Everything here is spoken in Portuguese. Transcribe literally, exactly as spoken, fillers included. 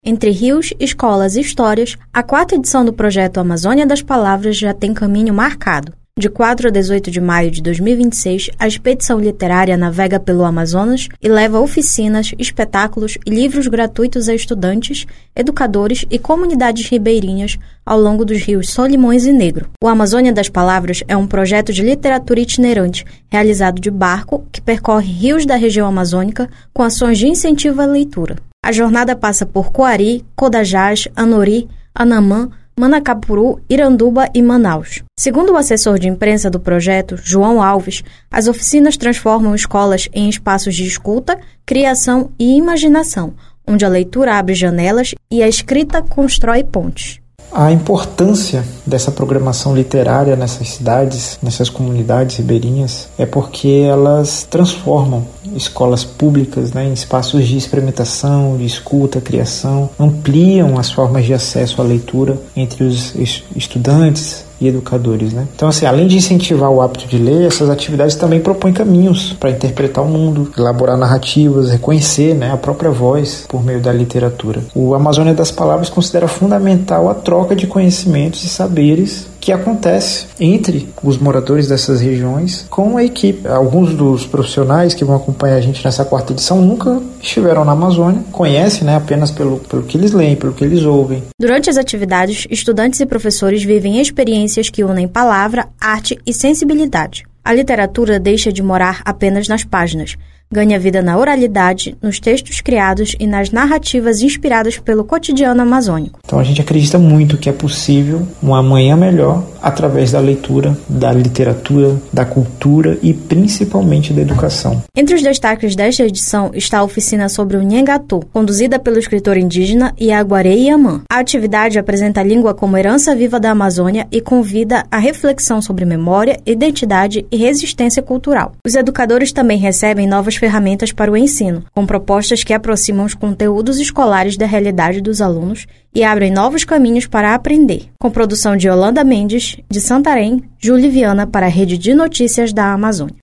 Entre rios, escolas e histórias, a quarta edição do projeto Amazônia das Palavras já tem caminho marcado. De quatro a dezoito de maio de dois mil e vinte e seis, a expedição literária navega pelo Amazonas e leva oficinas, espetáculos e livros gratuitos a estudantes, educadores e comunidades ribeirinhas ao longo dos rios Solimões e Negro. O Amazônia das Palavras é um projeto de literatura itinerante realizado de barco que percorre rios da região amazônica com ações de incentivo à leitura. A jornada passa por Coari, Codajás, Anori, Anamã, Manacapuru, Iranduba e Manaus. Segundo o assessor de imprensa do projeto, João Alves, as oficinas transformam escolas em espaços de escuta, criação e imaginação, onde a leitura abre janelas e a escrita constrói pontes. A importância dessa programação literária nessas cidades, nessas comunidades ribeirinhas, é porque elas transformam escolas públicas, né, em espaços de experimentação, de escuta, criação, ampliam as formas de acesso à leitura entre os estudantes e educadores, né? Então, assim, além de incentivar o hábito de ler, essas atividades também propõem caminhos para interpretar o mundo, elaborar narrativas, reconhecer, né, a própria voz por meio da literatura. O Amazônia das Palavras considera fundamental a troca de conhecimentos e saberes que acontece entre os moradores dessas regiões com a equipe. Alguns dos profissionais que vão acompanhar a gente nessa quarta edição nunca estiveram na Amazônia, conhecem, né, apenas pelo, pelo que eles leem, pelo que eles ouvem. Durante as atividades, estudantes e professores vivem experiências que unem palavra, arte e sensibilidade. A literatura deixa de morar apenas nas páginas, ganha vida na oralidade, nos textos criados e nas narrativas inspiradas pelo cotidiano amazônico. Então a gente acredita muito que é possível um amanhã melhor através da leitura, da literatura, da cultura e principalmente da educação. Entre os destaques desta edição está a oficina sobre o Nhengatu, conduzida pelo escritor indígena Iaguaré Yamã. A atividade apresenta a língua como herança viva da Amazônia e convida à reflexão sobre memória, identidade e resistência cultural. Os educadores também recebem novas ferramentas para o ensino, com propostas que aproximam os conteúdos escolares da realidade dos alunos e abrem novos caminhos para aprender. Com produção de Yolanda Mendes, de Santarém, Júlia Viana para a Rede de Notícias da Amazônia.